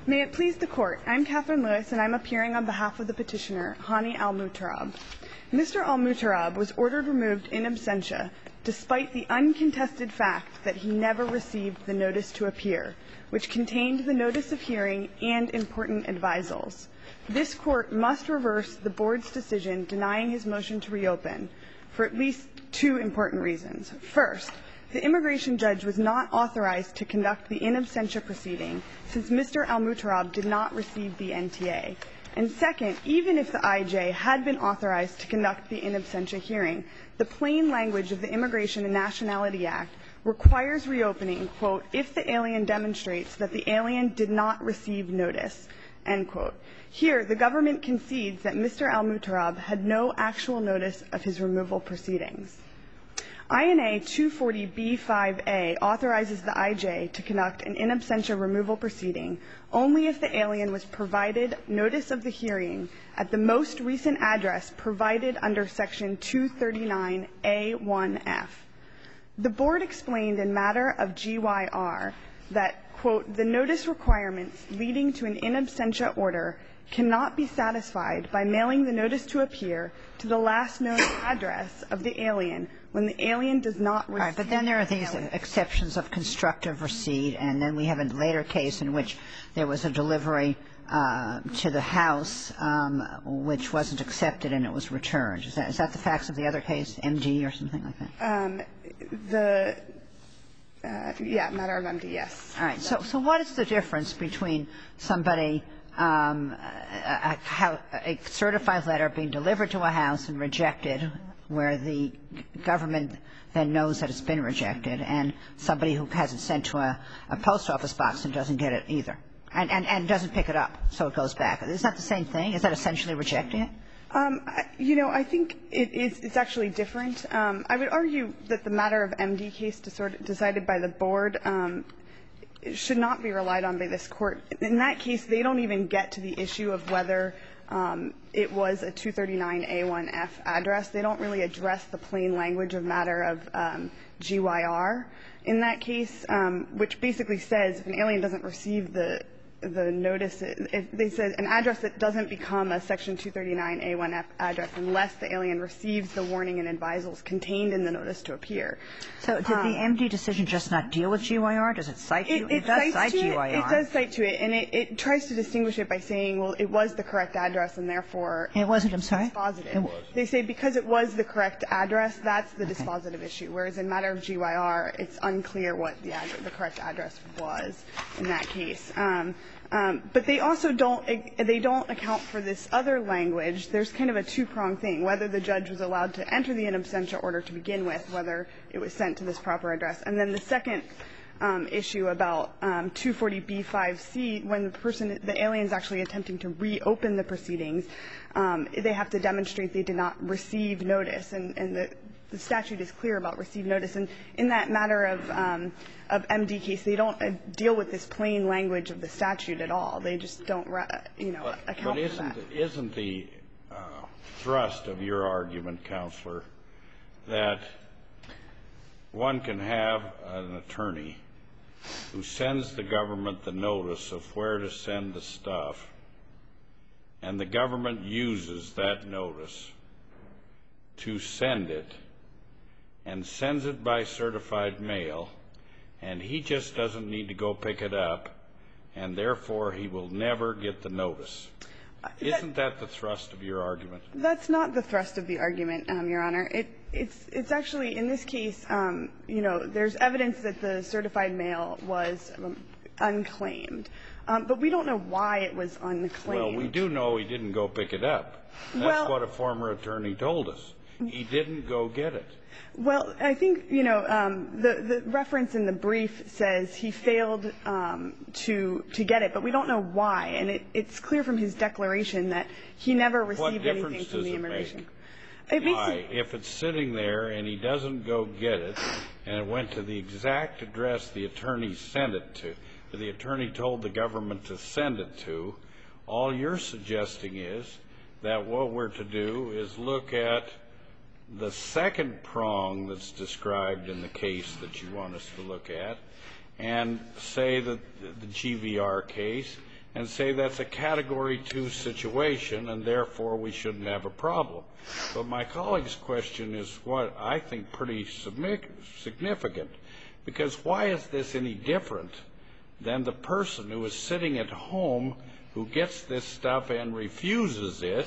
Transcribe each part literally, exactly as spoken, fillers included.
May it please the Court, I'm Catherine Lewis, and I'm appearing on behalf of the petitioner, Hani Al-Mutarab. Mister Al-Mutarab was ordered removed in absentia, despite the uncontested fact that he never received the notice to appear, which contained the notice of hearing and important advisals. This Court must reverse the Board's decision denying his motion to reopen for at least two important reasons. First, the immigration judge was not authorized to conduct the in absentia proceeding since Mister Al-Mutarab did not receive the N T A. And second, even if the I J had been authorized to conduct the in absentia hearing, the plain language of the Immigration and Nationality Act requires reopening, quote, if the alien demonstrates that the alien did not receive notice, end quote. Here, the government concedes that Mister Al-Mutarab had no actual notice of his removal proceedings. I N A two forty B five A authorizes the I J to conduct an in absentia removal proceeding only if the alien was provided notice of the hearing at the most recent address provided under Section two thirty-nine A one F. The Board explained in matter of G Y R that, quote, the notice requirements leading to an in absentia order cannot be satisfied by mailing the notice to appear to the last known address of the alien when the alien does not receive. All right, but then there are these exceptions of constructive receipt, and then we have a later case in which there was a delivery uh, to the house um, which wasn't accepted and it was returned. Is that, is that the facts of the other case, M D or something like that? Um, the uh, yeah, matter of M D, yes. All right. So, so what is the difference between somebody Um, a, a, a certified letter being delivered to a house and rejected, where the government then knows that it's been rejected, and somebody who has it sent to a, a post office box and doesn't get it either, and, and, and doesn't pick it up, so it goes back? Is that the same thing? Is that essentially rejecting it? Um, you know, I think it is, it's actually different. Um, I would argue that the matter of M D case decided by the Board um, it should not be relied on by this Court. In that case, they don't even get to the issue of whether um, it was a two thirty-nine A one F address. They don't really address the plain language of matter of um, G Y R in that case, um, which basically says if an alien doesn't receive the the notice, if they said an address that doesn't become a Section two thirty-nine A one F address unless the alien receives the warning and advisals contained in the notice to appear. So did um, the M D decision just not deal with G Y R? Does it cite it, it, it, it does cite G Y R. It, it does cite to it, and it, it tries to distinguish it by saying, well, it was the correct address, and therefore it wasn't. I'm sorry. Dispositive. It was. They say because it was the correct address, that's the okay. dispositive issue. Whereas in matter of G Y R, it's unclear what the address, the correct address was in that case. Um, Um, but they also don't they don't account for this other language. There's kind of a two-pronged thing, whether the judge was allowed to enter the in absentia order to begin with, whether it was sent to this proper address. And then the second um, issue about um, two forty B five C, when the person, the alien is actually attempting to reopen the proceedings, um, they have to demonstrate they did not receive notice. And, and the, the statute is clear about receive notice. And in that matter of um, of M D case, they don't uh, deal with this plain language of the statute at all. They just don't, you know, but, account but for that. But isn't the uh, thrust of your argument, Counselor, that one can have an attorney who sends the government the notice of where to send the stuff, and the government uses that notice to send it and sends it by certified mail, and he just doesn't need to go pick it up, and therefore he will never get the notice? Isn't that the thrust of your argument? That's not the thrust of the argument, um, Your Honor. It, it's, it's actually, in this case, um, you know, there's evidence that the certified mail was um, unclaimed. Um, but we don't know why it was unclaimed. Well, we do know he didn't go pick it up. That's well, what a former attorney told us. He didn't go get it. Well, I think, you know, um, the, the reference in the brief says he failed um, to to get it, but we don't know why. And it, it's clear from his declaration that he never received anything from the immigration. It why? If it's sitting there and he doesn't go get it, and it went to the exact address the attorney sent it to, the attorney told the government to send it to, all you're suggesting is that what we're to do is look at the second prong that's described in the case that you want us to look at, and say that the G V R case, and say that's a Category two situation, and therefore we shouldn't have a problem. But my colleague's question is what I think pretty significant, because why is this any different than the person who is sitting at home who gets this stuff and refuses it,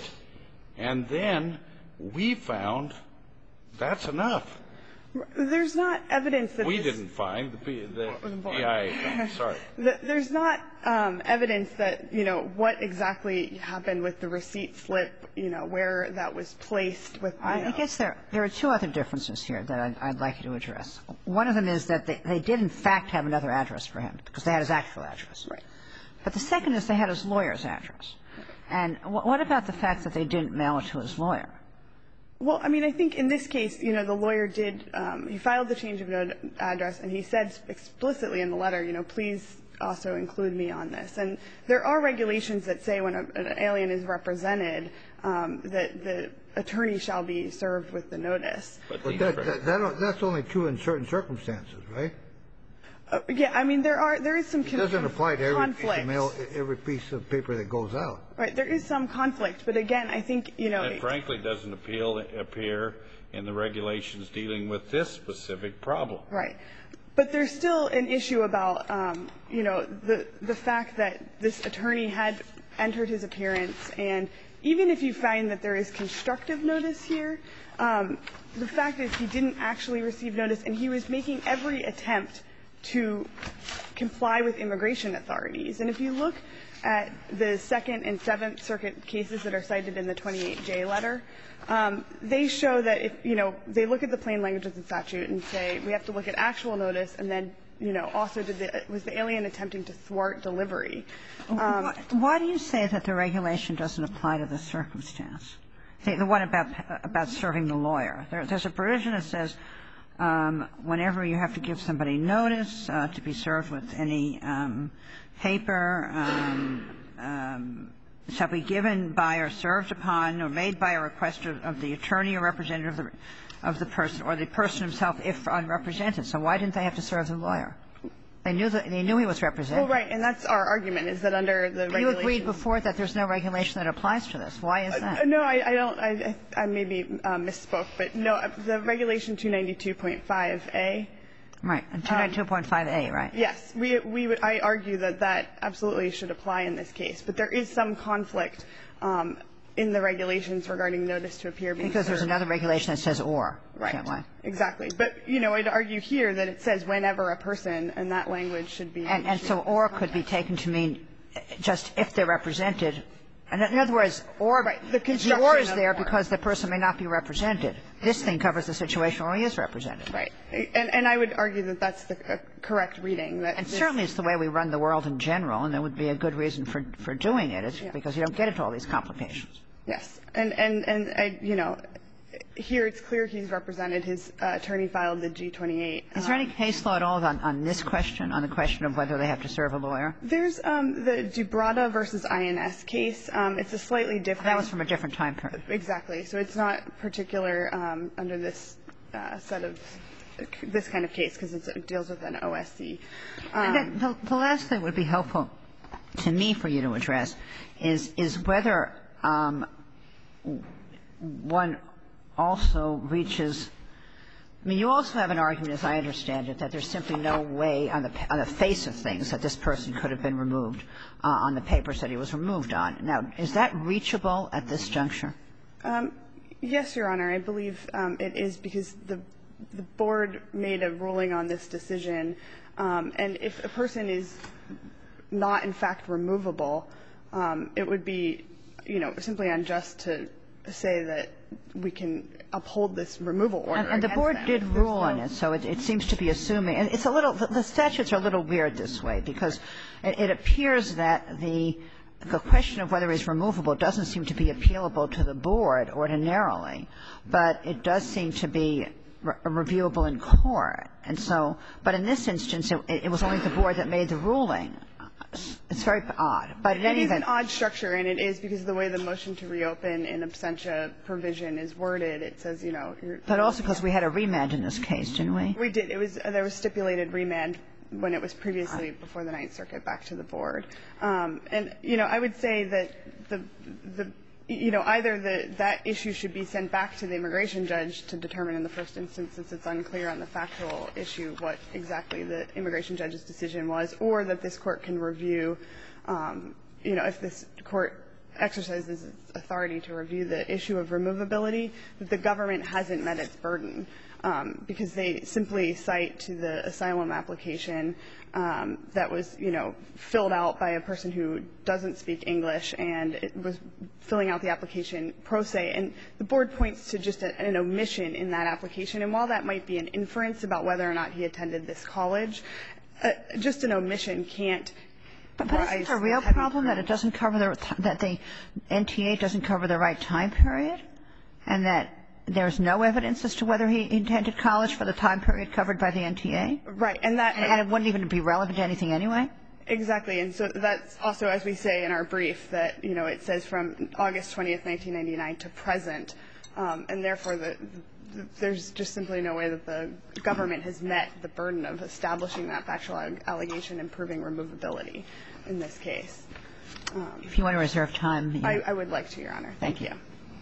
and then we found that's enough? There's not evidence that we this, didn't find the, the, the P I A. Sorry. The, there's not um, evidence that, you know, what exactly happened with the receipt slip, you know, where that was placed with, you I, know. I guess there there are two other differences here that I'd, I'd like you to address. One of them is that they, they did, in fact, have another address for him because they had his actual address. Right. But the second is they had his lawyer's address. And wh- what about the fact that they didn't mail it to his lawyer? Well, I mean, I think in this case, you know, the lawyer did, um, he filed the change of note address, and he said explicitly in the letter, you know, please also include me on this. And there are regulations that say when a, an alien is represented, um, that the attorney shall be served with the notice. But that, that, that, that's only true in certain circumstances, right? Uh, yeah, I mean, there are there is some It doesn't apply to every conflict. piece of mail, every piece of paper that goes out. Right, there is some conflict, but again, I think, you know, It frankly doesn't appeal, appear in the regulations dealing with this specific problem. right. But there's still an issue about, um, you know, the the fact that this attorney had entered his appearance, and even if you find that there is constructive notice here, um, the fact is he didn't actually receive notice, and he was making every attempt to comply with immigration authorities. And if you look at the Second and Seventh Circuit cases that are cited in the twenty-eight J letter, um, they show that if, you know, they look at the plain language of the statute and say we have to look at actual notice, and then, you know, also did the, was the alien attempting to thwart delivery. Um, why, why do you say that the regulation doesn't apply to this circumstance? The, the one about about serving the lawyer. There, there's a provision that says Um, whenever you have to give somebody notice uh, to be served with any um, paper, um, um, shall be given by or served upon or made by a request of, of the attorney or representative of the, of the person or the person himself if unrepresented. So why didn't they have to serve the lawyer? They knew that they knew he was represented. Well, right, and that's our argument, is that under the regulation. You agreed before that there's no regulation that applies to this. Why is that? Uh, no, I, I don't. I, I maybe uh, misspoke, but no, the regulation two ninety-two point five A. Right, and two ninety-two point five A, right? Yes, we we would. I argue that that absolutely should apply in this case, but there is some conflict um, in the regulations regarding notice to appear being Because there's served. another regulation that says or. Right. Can't lie. Exactly. But, you know, I'd argue here that it says whenever a person, and that language should be. And, and so or could be taken to mean just if they're represented. And in other words, or Right, the the construction or is of there or. because the person may not be represented. This thing covers the situation where he is represented. Right. And, and I would argue that that's the uh, correct reading. That And this- certainly it's the way we run the world in general, and there would be a good reason for, for doing it. It's Yeah. because you don't get into all these complications. Yes. And, and, and I, you know, here it's clear he's represented. His uh, attorney filed the G twenty-eight. Is there any Um, case law at all on, on this question, on the question of whether they have to serve a lawyer? There's um, the Dubrada versus I N S case. Um, it's a slightly different. That was from a different time period. Exactly. So it's not particular um, under this uh, set of this kind of case because it deals with an O S C. And Um, then the, the last thing would be helpful to me for you to address is is whether um, one also reaches. I mean, you also have an argument, as I understand it, that there's simply no way on the on the face of things that this person could have been removed uh, on the papers that he was removed on. Now, is that reachable at this juncture? Um, yes, Your Honor. I believe um, it is because the the board made a ruling on this decision, um, and if a person is not in fact removable, um, it would be, you know, simply unjust to say that we can uphold this removal order. And, and the against board them. did If there's rule on no- it, so it, it seems to be assuming. And it's a little. The, the statutes are a little weird this way because it, it appears that the the question of whether he's removable doesn't seem to be appealable to the board ordinarily, but it does seem to be re- reviewable in court. And so, but in this instance, it, it was only the board that made the ruling. It's very odd. But in It any is an event, odd structure, and it is because of the way the motion to reopen in absentia provision is worded. It says, you know, you're, but also because we had a remand in this case, didn't we? we did. It was there was stipulated remand when it was previously before the Ninth Circuit back to the board. Um, and, you know, I would say that the, the you know, either the, that issue should be sent back to the immigration judge to determine in the first instance, since it's unclear on the factual issue what exactly the immigration judge's decision was, or that this court can review, um, you know, if this court exercises its authority to review the issue of removability, that the government hasn't met its burden. Um, because they simply cite to the asylum application um, that was, you know, filled out by a person who doesn't speak English, and it was filling out the application pro se. And the board points to just a, an omission in that application. And while that might be an inference about whether or not he attended this college, uh, just an omission can't. But, but isn't it a real problem that it doesn't cover the that the N T A doesn't cover the right time period, and that there's no evidence as to whether he attended college for the time period covered by the N T A? Right. And that and, and it wouldn't even be relevant to anything anyway? Exactly. And so that's also, as we say in our brief, that, you know, it says from August twentieth, nineteen ninety-nine to present. Um, and therefore, the, the, there's just simply no way that the government has met the burden of establishing that factual allegation and proving removability in this case. Um, if you want to reserve time. Yeah. I, I would like to, Your Honor. Thank, Thank you. you.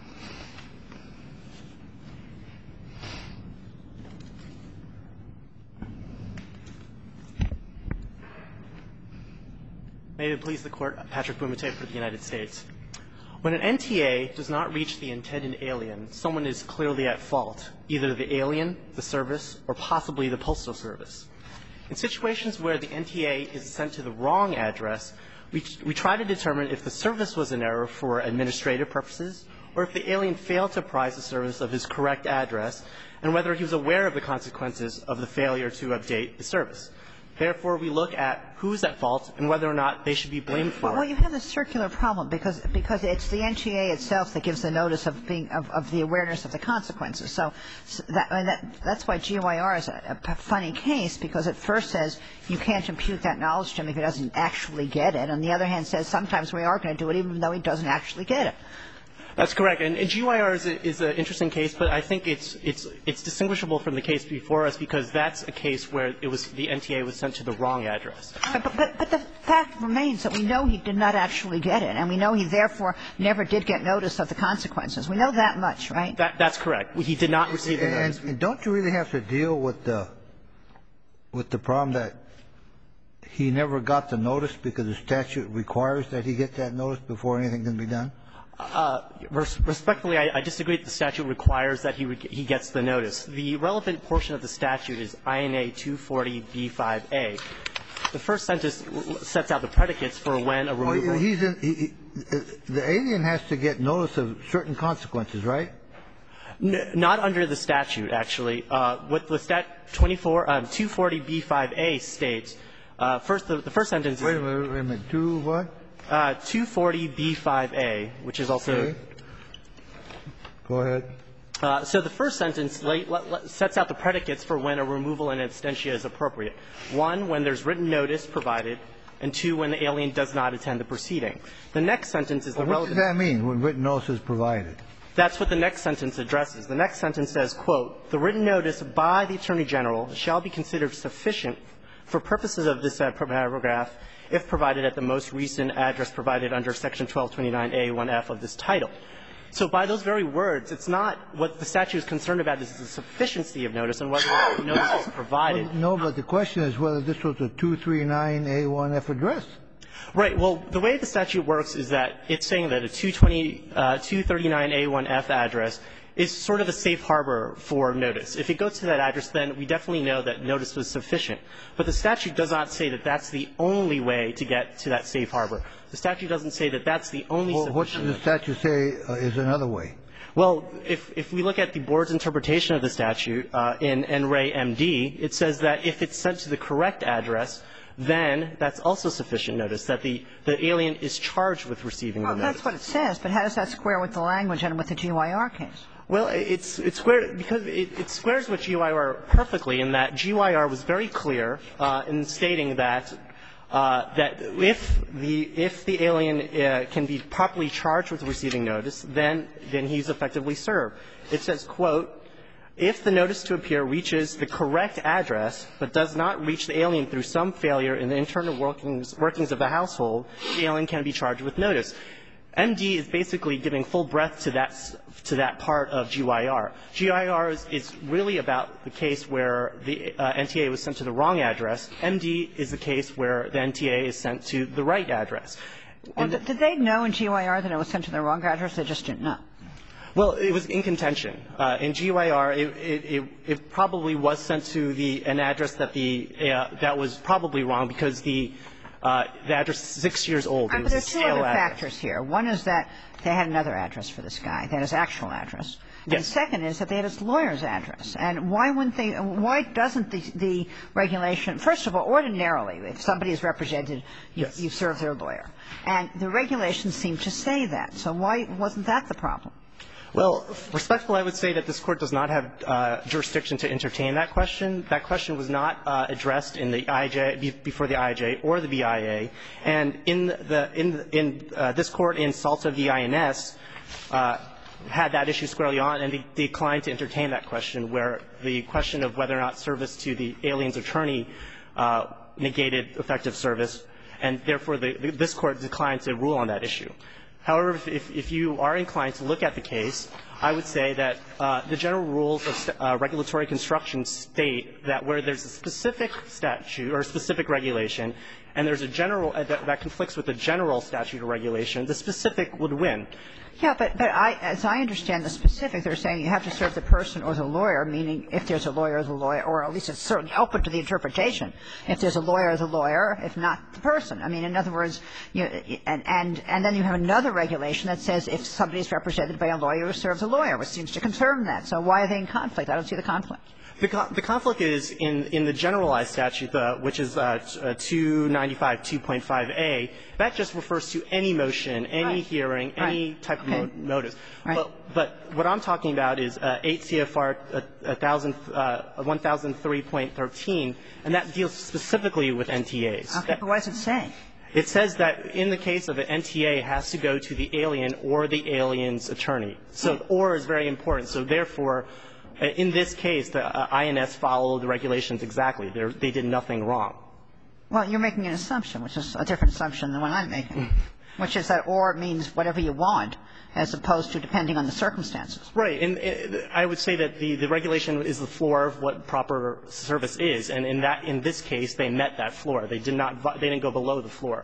May it please the Court, Patrick Bumate for the United States. When an N T A does not reach the intended alien, someone is clearly at fault, either the alien, the service, or possibly the Postal Service. In situations where the N T A is sent to the wrong address, we, we try to determine if the service was in error for administrative purposes or if the alien failed to apprise the service of his correct address and whether he was aware of the consequences of the failure to update the service. Therefore, we look at who's at fault and whether or not they should be blamed for it. Well, you have a circular problem because because it's the N T A itself that gives the notice of being of, of the awareness of the consequences. So, so that, I mean, that that's why G Y R is a, a funny case, because it first says you can't impute that knowledge to him if he doesn't actually get it. On the other hand, says sometimes we are going to do it even though he doesn't actually get it. That's correct. And, and G Y R is, a, is an interesting case, but I think it's, it's, it's distinguishable from the case before us because that's a case where it was, the N T A was sent to the wrong address. But, but, but the fact remains that we know he did not actually get it, and we know he therefore never did get notice of the consequences. We know that much, right? That, that's correct. He did not receive the notice. And, and don't you really have to deal with the, with the problem that he never got the notice because the statute requires that he get that notice before anything can be done? Uh, respectfully, I, I disagree that the statute requires that he, re he gets the notice. The relevant portion of the statute is I N A two forty B five A. The first sentence sets out the predicates for when a removal. Well, he's in, he, he, the alien has to get notice of certain consequences, right? N not under the statute, actually. Uh, what the stat twenty-four, um, two forty B five A states, uh, first, the, the first sentence wait is. A minute, wait a minute, two what? Uh, two forty B five A, which is also. Okay. Go ahead. Uh, so the first sentence late, sets out the predicates for when a removal in absentia is appropriate. One, when there's written notice provided, and two, when the alien does not attend the proceeding. The next sentence is the well, relevant. What does that mean, when written notice is provided? That's what the next sentence addresses. The next sentence says, quote, the written notice by the Attorney General shall be considered sufficient for purposes of this uh, paragraph if provided at the most recent address provided under Section twelve twenty-nine A one F of this title. So by those very words, it's not what the statute is concerned about is the sufficiency of notice and whether the notice is provided. Well, no, but the question is whether this was a two thirty-nine A one F address. Right. Well, the way the statute works is that it's saying that a two thirty-nine A one F address is sort of a safe harbor for notice. If it goes to that address, then we definitely know that notice was sufficient. But the statute does not say that that's the only way to get to that safe harbor. The statute doesn't say that that's the only Well, sufficient what does the statute say uh, is another way? Well, if, if we look at the board's interpretation of the statute uh, in N R A M D, it says that if it's sent to the correct address, then that's also sufficient notice, that the, the alien is charged with receiving well, the notice. That's what it says, but how does that square with the language and with the G Y R case? Well, it's, it's square, because it, it squares with G Y R perfectly in that G Y R was very clear uh, in stating that uh, that if the if the alien uh, can be properly charged with receiving notice, then then he's effectively served. It says, quote, if the notice to appear reaches the correct address but does not reach the alien through some failure in the internal workings, workings of the household, the alien can be charged with notice. M D is basically giving full breadth to that, to that part of G Y R. G Y R is, is really about the case where the uh, N T A was sent to the wrong address. M D is the case where the N T A is sent to the right address. Well, did they know in G Y R that it was sent to the wrong address? They just didn't know. Well, it was in contention. Uh, in G Y R, it, it, it, it probably was sent to the an address that the uh, that was probably wrong because the uh, the address is six years old. But there's two other factors here. One is that they had another address for this guy. They had his actual address. Yes. And second is that they had his lawyer's address. And why wouldn't they? Why doesn't the, the regulation? First of all, ordinarily, if somebody is represented, you, yes. you serve their lawyer, and the regulations seem to say that. So why wasn't that the problem? Well, respectfully, I would say that this Court does not have uh, jurisdiction to entertain that question. That question was not uh, addressed in the I J before the I J or the B I A. And in the in in uh, this Court in Salta v. I N S uh, had that issue squarely on, and they declined to entertain that question, where the question of whether or not service to the alien's attorney uh, negated effective service, and therefore the, the, this Court declined to rule on that issue. However, if, if you are inclined to look at the case, I would say that uh, the general rules of uh, regulatory construction state that where there's a specific statute or a specific regulation, and there's a general uh, that, that conflicts with the general statute or regulation, the specific would win. Yeah, but, but I, as I understand the specific, they're saying you have to serve the person or the lawyer, meaning if there's a lawyer, the lawyer, or at least it's certainly open to the interpretation. If there's a lawyer, the lawyer, if not the person. I mean, in other words, you, and, and, and then you have another regulation that says if somebody is represented by a lawyer who serves a lawyer, which seems to confirm that. So why are they in conflict? I don't see the conflict. The, con the conflict is in, in the generalized statute, uh, which is uh, two ninety-five two point five A. That just refers to any motion, any right. hearing, right. any type okay. of mo notice. Right. But, but what I'm talking about is uh, eight C F R one thousand three point thirteen, and that deals specifically with N T As. Okay, that, but what does it say? It says that in the case of an N T A, it has to go to the alien or the alien's attorney. So or is very important. So therefore, in this case, the uh, I N S followed the regulations exactly. They're, they did nothing wrong. Well, you're making an assumption, which is a different assumption than what I'm making, which is that or means whatever you want, as opposed to depending on the circumstances. Right. And uh, I would say that the, the regulation is the floor of what proper service is. And in that, in this case, they met that floor. They did not, they didn't go below the floor.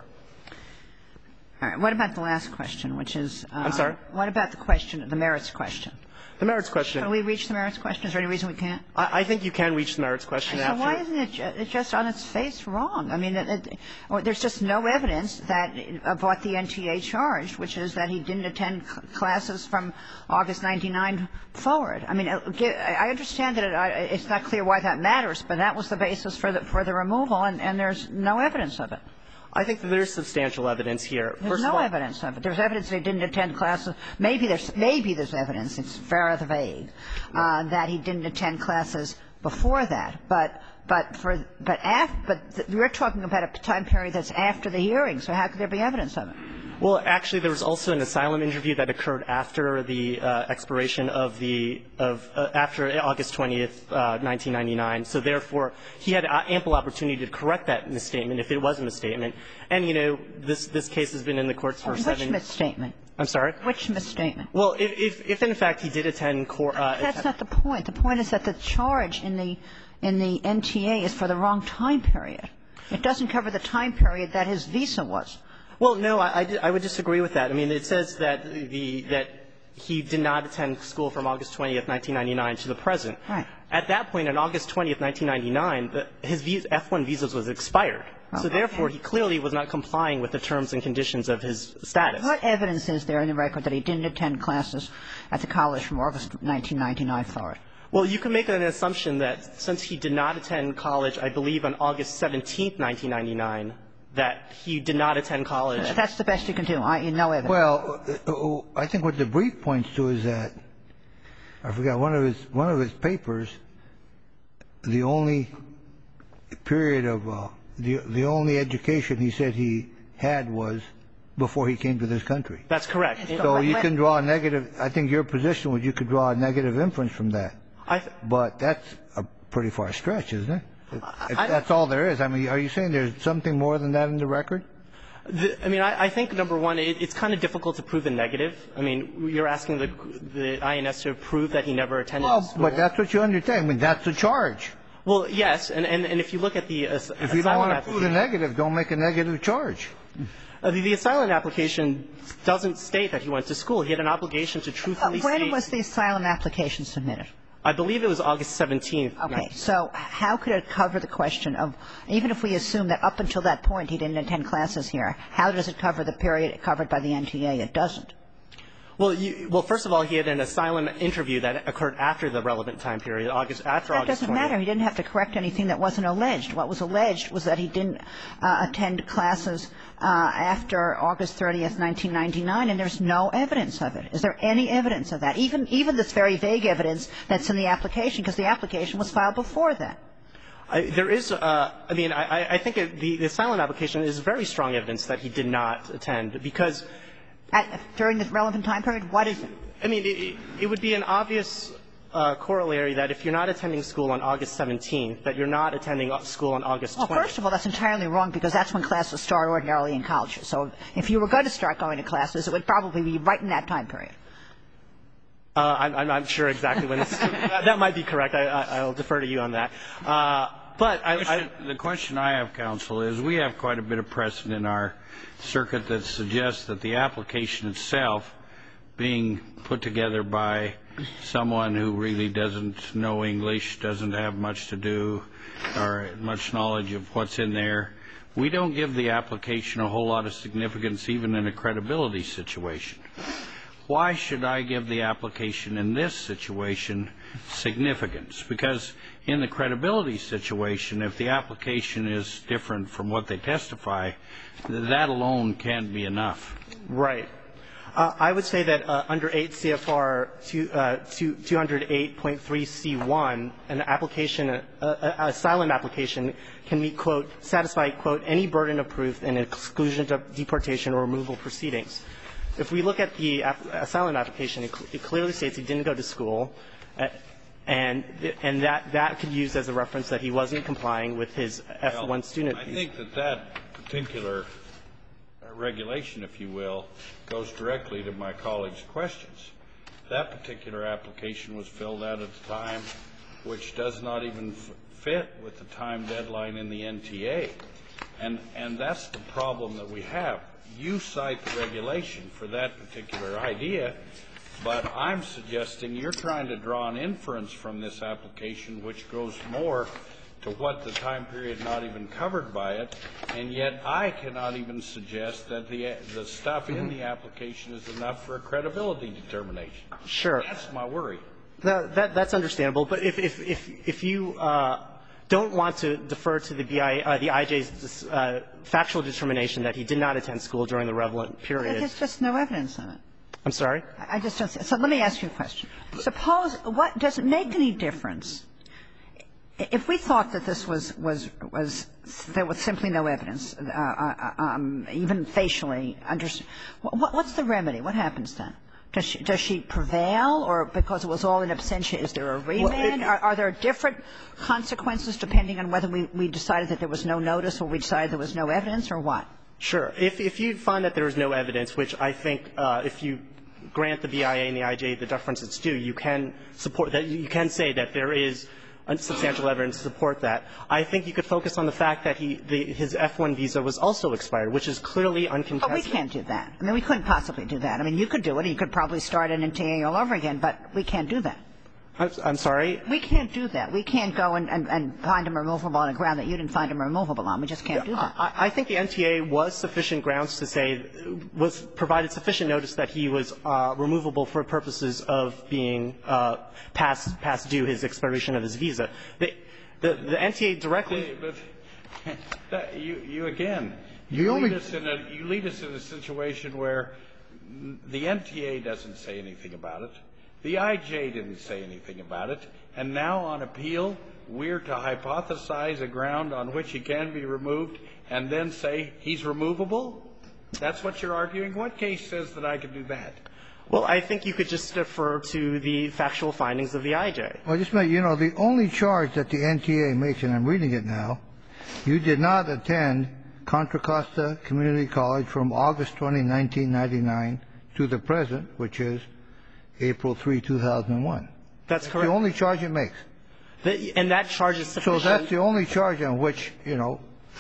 All right. What about the last question, which is uh, I'm sorry? What about the question, the merits question? The merits question. Can we reach the merits question? Is there any reason we can't? I, I think you can reach the merits question. So after. why isn't it ju it's just on its face wrong? I mean, it, it, or there's just no evidence that of what the N T A charged, which is that he didn't attend classes from August ninety-nine forward. I mean, I understand that it, it's not clear why that matters, but that was the basis for the for the removal, and, and there's no evidence of it. I think that there's substantial evidence here. There's First no of all, evidence of it. There's evidence that he didn't attend classes. Maybe there's maybe there's evidence. It's very vague uh, that he didn't attend classes before that. But but for but af, but we're talking about a time period that's after the hearing. So how could there be evidence of it? Well, actually, there was also an asylum interview that occurred after the uh, expiration of the of uh, after August twentieth, uh, nineteen ninety-nine. So therefore, he had ample opportunity to correct that misstatement if it was a misstatement. And you know, this this case has been in the courts for Which seven. Which misstatement? I'm sorry. Which misstatement? Well, if if, if in fact he did attend court. Uh, That's not the point. The point is that the charge in the in the N T A is for the wrong time period. It doesn't cover the time period that his visa was. Well, no, I, I, I would disagree with that. I mean, it says that the that he did not attend school from August twentieth, nineteen ninety-nine to the present. Right. At that point, on August twentieth, nineteen ninety-nine, the, his visa, F one visas was expired. Oh, so okay. therefore, he clearly was not complying with the terms and conditions of his status. What evidence is there in the record that he didn't attend classes at the college from August nineteen ninety-nine forward? Well, you can make an assumption that since he did not attend college, I believe on August seventeenth, nineteen ninety-nine, that he did not attend college. That's the best you can do. I, no evidence. Well, I think what the brief points to is that I forgot one of his one of his papers. The only period of uh, the the only education he said he had was before he came to this country. That's correct. So you can draw a negative. I think your position was you could draw a negative inference from that. I th- but that's a pretty far stretch, isn't it? If I, that's all there is. I mean, are you saying there's something more than that in the record? The, I mean, I, I think, number one, it, it's kind of difficult to prove a negative. I mean, you're asking the, the I N S to prove that he never attended Well, school. but that's what you undertake. I mean, that's the charge. Well, yes, and, and, and if you look at the uh, If you don't want to prove the negative, don't make a negative charge. Uh, the, the asylum application doesn't state that he went to school. He had an obligation to truthfully When state. was the asylum application submitted? I believe it was August seventeenth. Okay. So how could it cover the question of, even if we assume that up until that point he didn't attend classes here, how does it cover the period covered by the N T A? It doesn't. Well, you, well, first of all, he had an asylum interview that occurred after the relevant time period, August after That August doesn't twentieth. matter. He didn't have to correct anything that wasn't alleged. What was alleged was that he didn't uh, attend classes uh, after August thirtieth, nineteen ninety-nine, and there's no evidence of it. Is there any evidence of that? Even even this very vague evidence that's in the application, because the application was filed before that. I, there is, uh, I mean, I, I think it, the, the asylum application is very strong evidence that he did not attend because. At, during the relevant time period, what is it? I mean, it, it would be an obvious uh, corollary that if you're not attending school on August seventeenth, that you're not attending school on August twentieth. Well, first of all, that's entirely wrong because that's when classes start ordinarily in colleges. So if you were going to start going to classes, it would probably be right in that time period. Uh, I'm, I'm not sure exactly when this is. That might be correct. I, I, I'll defer to you on that. Uh, but I, I, the question I have, counsel, is we have quite a bit of precedent in our circuit that suggests that the application itself being put together by someone who really doesn't know English, doesn't have much to do or much knowledge of what's in there, we don't give the application a whole lot of significance even in a credibility situation. Why should I give the application in this situation significance? Because in the credibility situation, if the application is different from what they testify, that alone can't be enough. Right. Uh, I would say that uh, under eight C F R two, uh, two oh eight point three C one, an application, uh, uh, asylum application can meet, quote, satisfy, quote, any burden of proof in exclusion of deportation or removal proceedings. If we look at the ap- asylum application, it, cl- it clearly states he didn't go to school, uh, and and that that could use as a reference that he wasn't complying with his F one well, student. I think that that particular regulation, if you will, goes directly to my colleague's questions. That particular application was filled out at a time which does not even f- fit with the time deadline in the N T A, and and that's the problem that we have. You cite the regulation for that particular idea, but I'm suggesting you're trying to draw an inference from this application which goes more to what the time period not even covered by it, and yet I cannot even suggest that the the stuff in the application is enough for a credibility determination. Sure. That's my worry. That, that, that's understandable, but if, if, if, if you uh, don't want to defer to the, B I, uh, the I J's uh, factual determination that he did not attend school during the relevant period. There's just no evidence of it. I'm sorry? I just don't see. So let me ask you a question. Suppose, what, does it make any difference if we thought that this was, was, was, there was simply no evidence, uh, uh, um, even facially, under, what, what's the remedy? What happens then? Does she, does she prevail, or because it was all in absentia, is there a remand? Well, it, are, are there different consequences depending on whether we, we decided that there was no notice or we decided there was no evidence, or what? Sure. If, if you find that there is no evidence, which I think uh, if you grant the B I A and the I J the deference it's due, you can support that. You can say that there is substantial evidence to support that. I think you could focus on the fact that he, the, his F one visa was also expired, which is clearly uncontested. But we can't do that. I mean, we couldn't possibly do that. I mean, you could do it. You could probably start an N T A all over again, but we can't do that. I'm, I'm sorry? We can't do that. We can't go and, and, and find him removable on a ground that you didn't find him removable on. We just can't do that. I, I think the N T A was sufficient grounds to say, was provided sufficient notice that he was uh, removable for purposes of being uh, past, past due his expiration of his visa. The, the, the N T A directly. But that, you, you again, The you only- lead us in a, you lead us in a situation where the N T A doesn't say anything about it. The I J didn't say anything about it, and now on appeal, we're to hypothesize a ground on which he can be removed and then say he's removable? That's what you're arguing? What case says that I can do that? Well, I think you could just defer to the factual findings of the I J. Well, just make, you know, the only charge that the N T A makes, and I'm reading it now, you did not attend Contra Costa Community College from August twentieth, nineteen ninety-nine to the present, which is April third, two thousand one. That's That's correct. the only charge it makes. The, and that charge is sufficient. So that's the only charge on which, you know,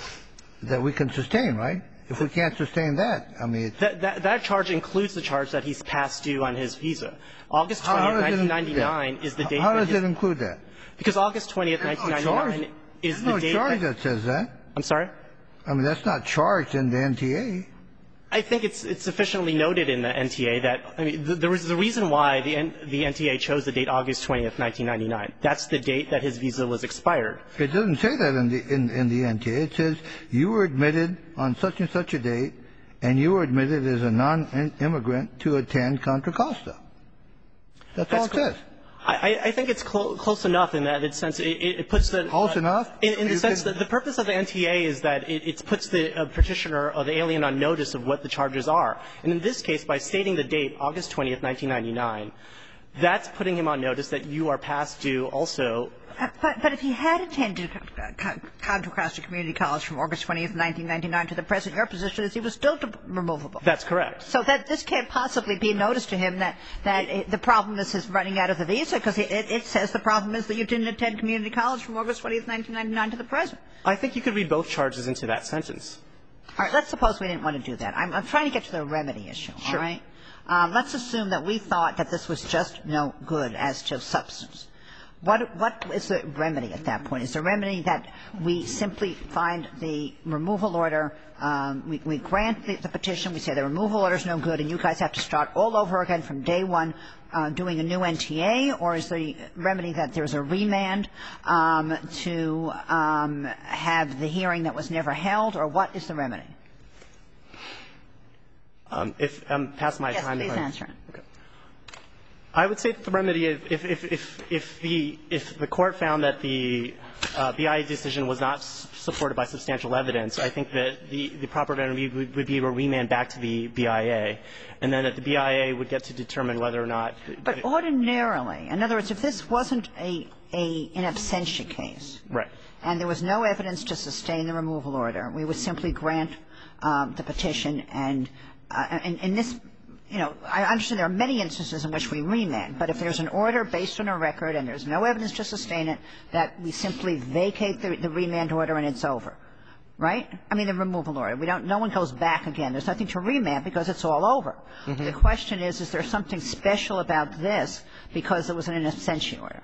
that we can sustain, right? If we can't sustain that, I mean, it's That, that, that charge includes the charge that he's past due on his visa. August How- how twentieth, does it nineteen include ninety-nine that? is the date How that does his, it include that? because August twentieth, There's nineteen no ninety-nine charge. is There's the no date charge that, that says that. I'm sorry? I mean, that's not charged in the N T A. I think it's, it's sufficiently noted in the N T A that, I mean, th- there was the reason why the, N, the N T A chose the date August twentieth, nineteen ninety-nine. That's the date that his visa was expired. It doesn't say that in the in, in the N T A. It says you were admitted on such and such a date, and you were admitted as a non-immigrant to attend Contra Costa. That's, all it cor- says. I, I think it's clo- close enough in that it's sense it, it puts the Close uh, enough? in, in the You sense can- that the purpose of the N T A is that it, it puts the uh, petitioner or the alien on notice of what the charges are. And in this case, by stating the date August twentieth, nineteen ninety-nine, that's putting him on notice that you are past due also. Uh, But, but if he had attended Contra Costa Community College from August twentieth, nineteen ninety-nine to the present, your position is he was still de- removable. That's correct. So that this can't possibly be noticed to him that, that it, the problem is his running out of the visa, because it, it says the problem is that you didn't attend community college from August twentieth, nineteen ninety-nine to the present. I think you could read both charges into that sentence. All right, let's suppose we didn't want to do that. I'm, I'm trying to get to the remedy issue, all Sure. right? Um, let's assume that we thought that this was just no good as to substance. What, what is the remedy at that point? Is the remedy that we simply find the removal order, um, we, we grant the, the petition, we say the removal order is no good, and you guys have to start all over again from day one uh, doing a new N T A, or is the remedy that there's a remand um, to um, have the hearing that was never held, or what is the remedy? Um, if I'm past my Yes, time. please if I- answer it. Okay. I would say that the remedy, if if if if the if the court found that the uh, B I A decision was not s- supported by substantial evidence, I think that the the proper remedy would, would be a remand back to the B I A, and then that the B I A would get to determine whether or not. But ordinarily, in other words, if this wasn't a, a in absentia case, Right. and there was no evidence to sustain the removal order, we would simply grant um, the petition. And uh, in, in this, you know, I understand there are many instances in which we remand, but if there's an order based on a record and there's no evidence to sustain it, that we simply vacate the, the remand order and it's over. Right? I mean, the removal order. We don't, no one goes back again. There's nothing to remand because it's all over. Mm-hmm. The question is, is there something special about this because it was an in absentia order?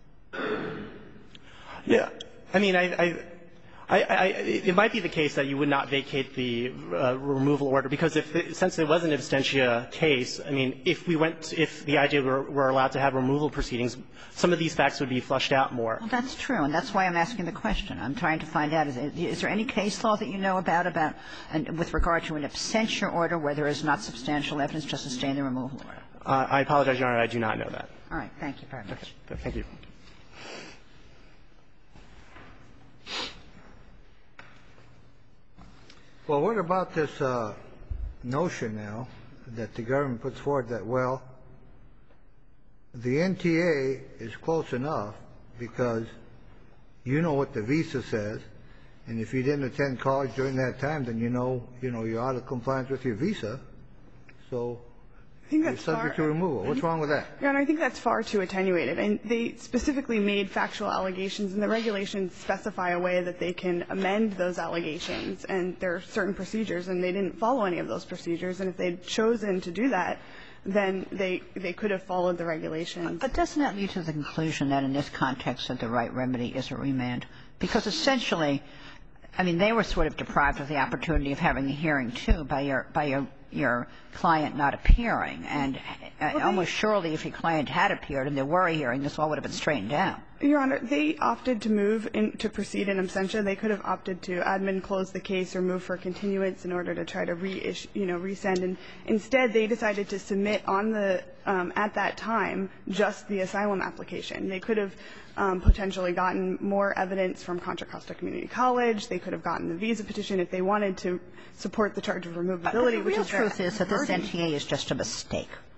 Yeah. I mean, I, I, I, I, it might be the case that you would not vacate the uh, removal order because if, it, since it was an absentia case, I mean, if we went, to, if the I J were, were allowed to have removal proceedings, some of these facts would be flushed out more. Well, that's true, and that's why I'm asking the question. I'm trying to find out, is, is there any case law that you know about, about, and with regard to an absentia order where there is not substantial evidence to sustain the removal order? Uh, I apologize, Your Honor, I do not know that. All right. Thank you very much. Okay. Thank you. Well, what about this uh, notion now that the government puts forward that, well, the N T A is close enough because you know what the visa says, and if you didn't attend college during that time, then you know, you know, you're out of compliance with your visa, so I think you're that's subject to far, removal. What's wrong with that? Your Honor, I think that's far too attenuated. And they specifically made factual allegations, and the regulations specify a way that they can amend those allegations. And there are certain procedures, and they didn't follow any of those procedures. And if they'd chosen to do that, then they they could have followed the regulations. But doesn't that lead to the conclusion that in this context that the right remedy is a remand? Because essentially, I mean, they were sort of deprived of the opportunity of having a hearing, too, by your by your your client not appearing. And uh, they- almost surely if your client had appeared and there were a hearing, this all would have been straightened out. Your Honor, they opted to move in, to proceed in absentia. They could have opted to admin close the case or move for continuance in order to try to reissue, you know, resend. And instead, they decided to submit on the um, at that time just the asylum application. They could have um, potentially gotten more evidence from Contra Costa Community College. They could have gotten the visa petition if they wanted to support the charge of removability, But the which real is their truth is that this burden. N T A is just a mistake.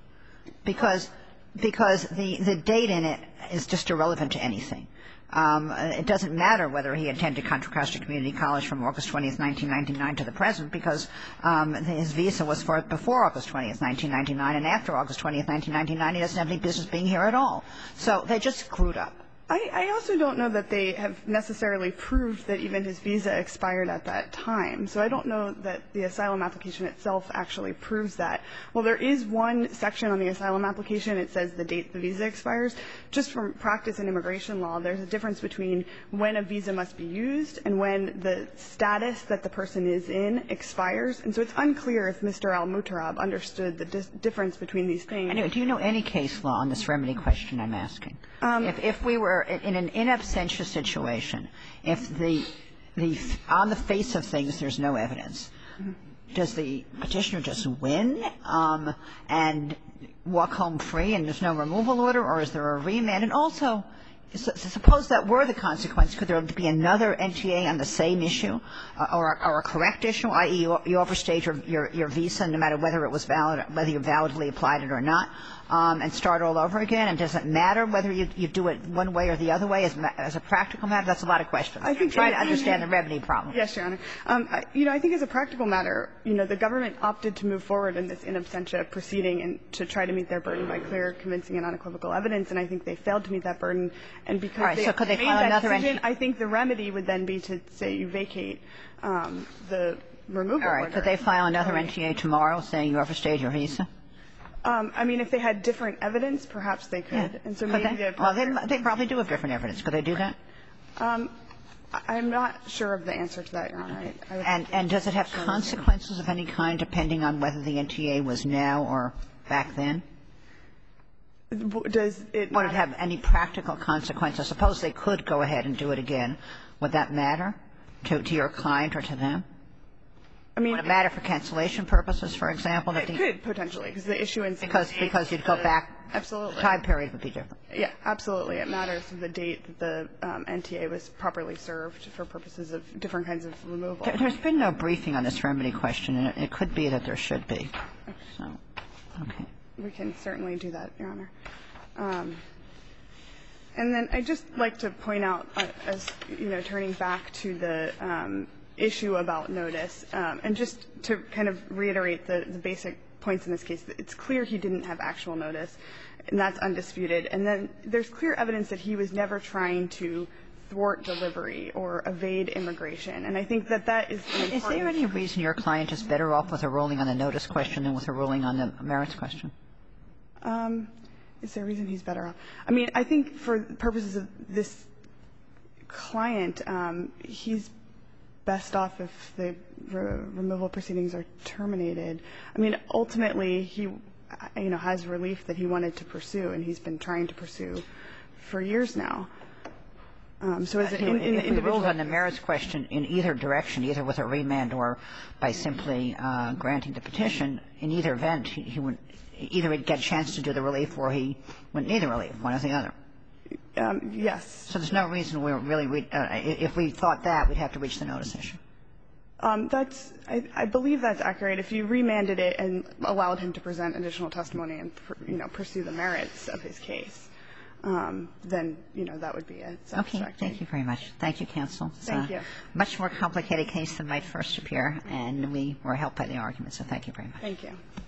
Because because the the date in it is just irrelevant to anything. Um, it doesn't matter whether he attended Contra Costa Community College from August twentieth, nineteen ninety-nine to the present, because um, his visa was for before August twentieth, nineteen ninety-nine, and after August twentieth, nineteen ninety-nine, he doesn't have any business being here at all. So they just screwed up. I, I also don't know that they have necessarily proved that even his visa expired at that time. So I don't know that the asylum application itself actually proves that. Well, there is one section on the asylum application. It says the date the visa expires. Just from practice in immigration law, there's a difference between when a visa must be used and when the status that the person is in expires. And so it's unclear if Mister Al-Mutarab understood the dis- difference between these things. Anyway, do you know any case law on this remedy question I'm asking? Um, if, if we were in an in absentia situation, if the the on the face of things there's no evidence, does the petitioner just win um, and walk home free and there's no removal order, or is there a remand? And also, suppose that were the consequence, could there be another N T A on the same issue, uh, or, or a correct issue, that is, you, you overstayed your, your, your visa, no matter whether it was valid, whether you validly applied it or not, um, and start all over again? And does it matter whether you, you do it one way or the other way as, as a practical matter? That's a lot of questions. I think I'm trying to understand the remedy problem. Yes, Your Honor. Um, I, you know, I think as a practical matter, you know, the government opted to move forward in this in absentia proceeding and to try to meet their burden by clear, convincing, and unequivocal evidence, and I think they failed to meet that burden. And because All right, they so could they made file that another decision, entry? I think the remedy would then be to say you vacate um, the removal All right. order. Could they file another N T A tomorrow saying you overstayed your visa? Um, I mean, if they had different evidence, perhaps they could. Yeah. And so Could maybe they? the Well, they, they probably do have different evidence. Could they do that? Um, I- I'm not sure of the answer to that, Your Honor. I, I would And, and does it have consequences of any kind depending on whether the N T A was now or back then? Does it Would it matter? have any practical consequences? Suppose they could go ahead and do it again. Would that matter to, to your client or to them? I mean, Would it matter for cancellation purposes, for example? That it the, could potentially, because the issuance of because the date, because you'd go the- back. Absolutely. The time period would be different. Yeah, absolutely. It matters the date that the um, N T A was properly served for purposes of different kinds of removal. There, there's been no briefing on this remedy question, and it, it could be that there should be. So, okay. We can certainly do that, Your Honor. Um, and then I'd just like to point out, uh, as you know, turning back to the um, issue about notice, um, and just to kind of reiterate the, the basic points in this case, it's clear he didn't have actual notice, and that's undisputed. And then there's clear evidence that he was never trying to thwart delivery or evade immigration. And I think that that is an important. Is there any reason your client is better off with a ruling on the notice question than with a ruling on the merits question? Um, is there a reason he's better off? I mean, I think for purposes of this client, um, he's best off if the re- removal proceedings are terminated. I mean, ultimately, he, you know, has relief that he wanted to pursue, and he's been trying to pursue for years now. Um, so as an in, in if we individual, ruled on the merits question in either direction, either with a remand or by simply uh, granting the petition, in either event, he, he would either he'd get a chance to do the relief or he wouldn't need the relief, one or the other. Um, yes. So there's no reason we really, re- uh, if we thought that, we'd have to reach the notice issue. Um, that's, I, I believe that's accurate. If you remanded it and allowed him to present additional testimony and, you know, pursue the merits of his case, um, then, you know, that would be a satisfactory. Okay. Thank you very much. Thank you, counsel. It's Thank a you. much more complicated case than might first appear, and we were helped by the argument, so thank you very much. Thank you.